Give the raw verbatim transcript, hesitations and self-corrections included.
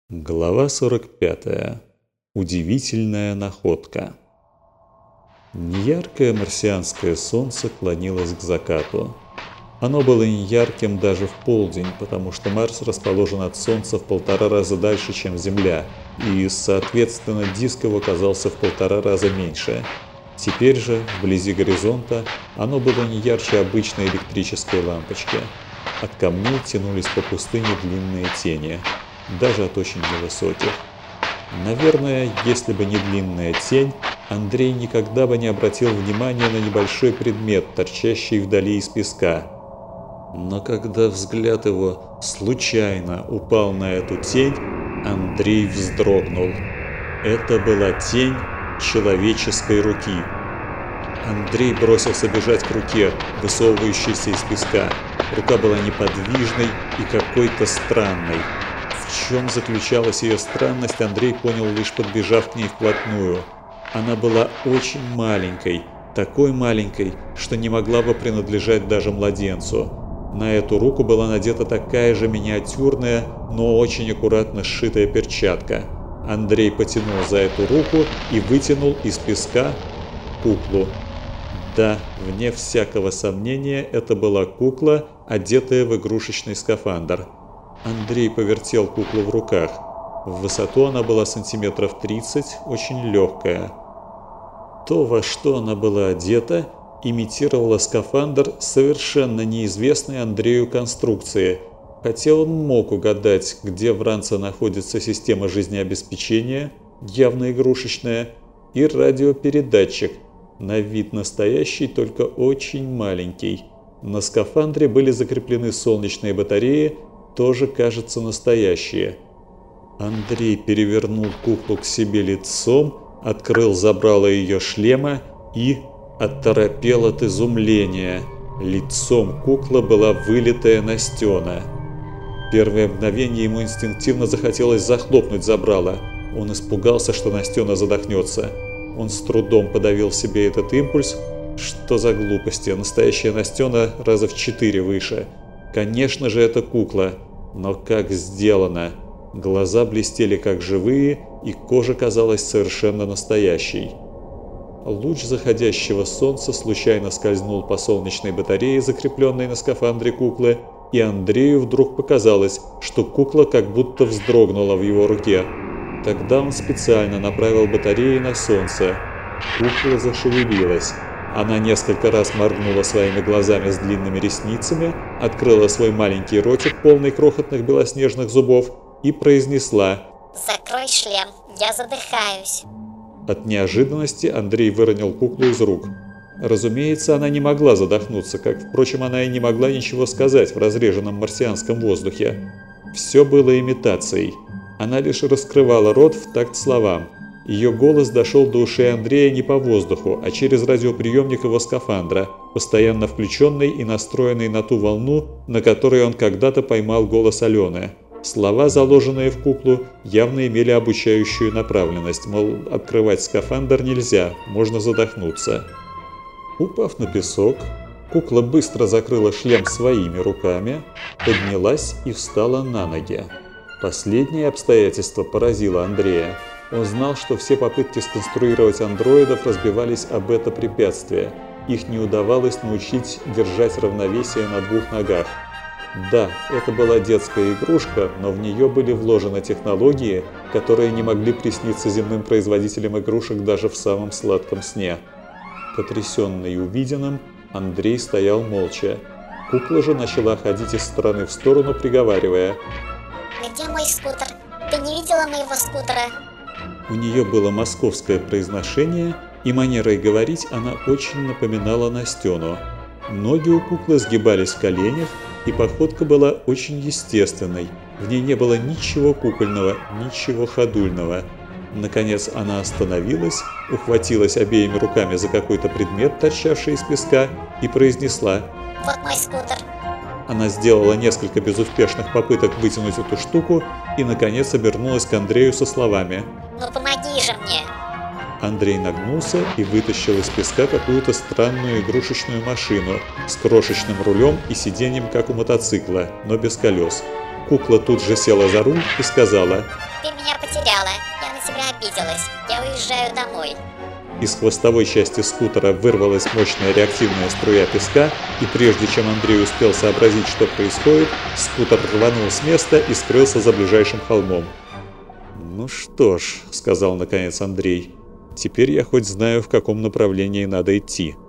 Глава сорок пятая. Удивительная находка. Неяркое марсианское солнце клонилось к закату. Оно было неярким даже в полдень, потому что Марс расположен от Солнца в полтора раза дальше, чем Земля, и, соответственно, диск его казался в полтора раза меньше. Теперь же, вблизи горизонта, оно было не ярче обычной электрической лампочки. От камней тянулись по пустыне длинные тени, даже от очень невысоких. Наверное, если бы не длинная тень, Андрей никогда бы не обратил внимания на небольшой предмет, торчащий вдали из песка. Но когда взгляд его случайно упал на эту тень, Андрей вздрогнул. Это была тень человеческой руки. Андрей бросился бежать к руке, высовывающейся из песка. Рука была неподвижной и какой-то странной. В чем заключалась ее странность, Андрей понял, лишь подбежав к ней вплотную. Она была очень маленькой, такой маленькой, что не могла бы принадлежать даже младенцу. На эту руку была надета такая же миниатюрная, но очень аккуратно сшитая перчатка. Андрей потянул за эту руку и вытянул из песка куклу. Да, вне всякого сомнения, это была кукла, одетая в игрушечный скафандр. Андрей повертел куклу в руках. В высоту она была сантиметров тридцать, очень легкая. То, во что она была одета, имитировала скафандр совершенно неизвестной Андрею конструкции, хотя он мог угадать, где в ранце находится система жизнеобеспечения, явно игрушечная, и радиопередатчик, на вид настоящий, только очень маленький. На скафандре были закреплены солнечные батареи, тоже, кажется, настоящие. Андрей перевернул куклу к себе лицом, открыл забрало ее шлема и оторопел от изумления. Лицом кукла была вылитая Настена. Первое мгновение ему инстинктивно захотелось захлопнуть забрало. Он испугался, что Настена задохнется. Он с трудом подавил в себе этот импульс. Что за глупости? Настоящая Настена раза в четыре выше. Конечно же, это кукла. Но как сделано? Глаза блестели как живые, и кожа казалась совершенно настоящей. Луч заходящего солнца случайно скользнул по солнечной батарее, закрепленной на скафандре куклы, и Андрею вдруг показалось, что кукла как будто вздрогнула в его руке. Тогда он специально направил батареи на солнце. Кукла зашевелилась. Она несколько раз моргнула своими глазами с длинными ресницами, открыла свой маленький ротик, полный крохотных белоснежных зубов, и произнесла: «Закрой шлем, я задыхаюсь». От неожиданности Андрей выронил куклу из рук. Разумеется, она не могла задохнуться, как, впрочем, она и не могла ничего сказать в разреженном марсианском воздухе. Все было имитацией. Она лишь раскрывала рот в такт словам. Ее голос дошел до ушей Андрея не по воздуху, а через радиоприемник его скафандра, постоянно включенный и настроенный на ту волну, на которой он когда-то поймал голос Алены. Слова, заложенные в куклу, явно имели обучающую направленность, мол, открывать скафандр нельзя, можно задохнуться. Упав на песок, кукла быстро закрыла шлем своими руками, поднялась и встала на ноги. Последнее обстоятельство поразило Андрея. Он знал, что все попытки сконструировать андроидов разбивались об это препятствие. Их не удавалось научить держать равновесие на двух ногах. Да, это была детская игрушка, но в нее были вложены технологии, которые не могли присниться земным производителям игрушек даже в самом сладком сне. Потрясенный увиденным, Андрей стоял молча. Кукла же начала ходить из стороны в сторону, приговаривая: «Где мой скутер? Ты не видела моего скутера?» У нее было московское произношение, и манерой говорить она очень напоминала Настену. Ноги у куклы сгибались в коленях, и походка была очень естественной. В ней не было ничего кукольного, ничего ходульного. Наконец она остановилась, ухватилась обеими руками за какой-то предмет, торчавший из песка, и произнесла: «Вот мой скутер». Она сделала несколько безуспешных попыток вытянуть эту штуку и, наконец, обернулась к Андрею со словами: «Ну помоги же мне!» Андрей нагнулся и вытащил из песка какую-то странную игрушечную машину с крошечным рулем и сиденьем, как у мотоцикла, но без колес. Кукла тут же села за руль и сказала: «Ты меня потеряла, я на тебя обиделась, я уезжаю домой». Из хвостовой части скутера вырвалась мощная реактивная струя песка, и прежде чем Андрей успел сообразить, что происходит, скутер рванул с места и скрылся за ближайшим холмом. «Ну что ж», — сказал наконец Андрей, — «теперь я хоть знаю, в каком направлении надо идти».